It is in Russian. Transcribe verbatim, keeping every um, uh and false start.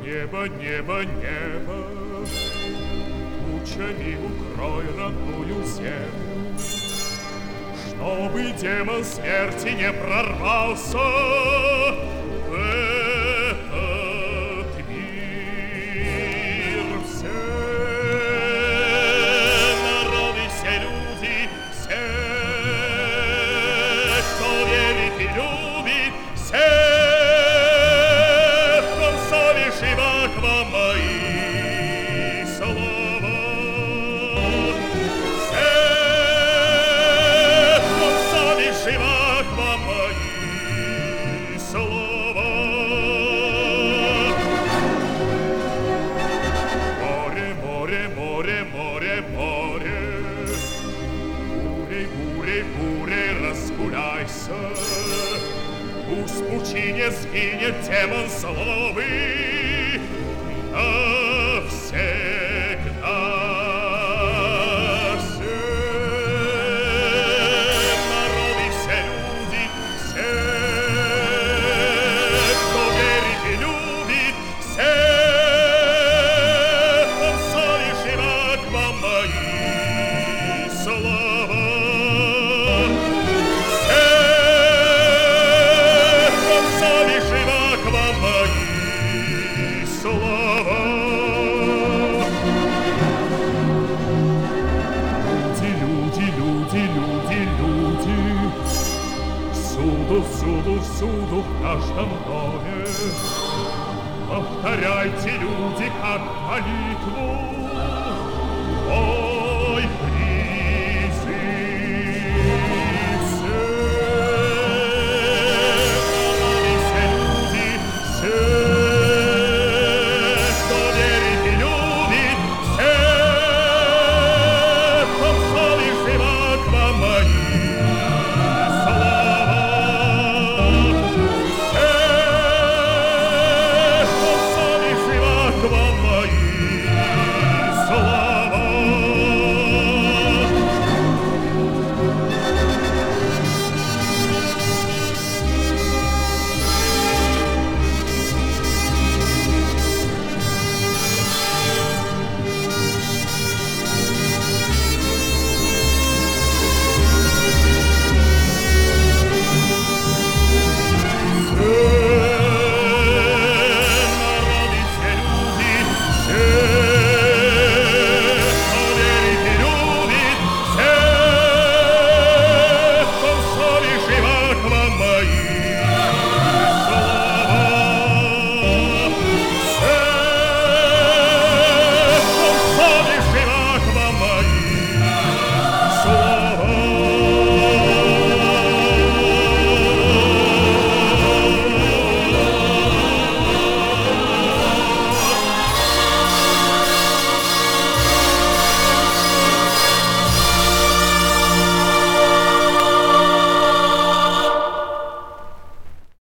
Небо, небо, небо, тучами укрой родную землю, чтобы демон смерти не прорвался в этот мир. Все народы, все люди, все, кто верит и любит, все, к вам мои слова. Всех, кто в сале жива, к вам мои слова. Море, море, море, море, море, бурей, бурей, бурей разгуляйся, пусть в пучине сгинет демон злобы навсегда. Все народы, все люди, все, кто верит и любит, все, кто в сале жива, к вам мои слова. Все, кто в сале жива, к вам мои слова. Люди, люди, люди, люди, люди, всюду, всюду, всюду, в каждом доме повторяйте, люди, как молитву.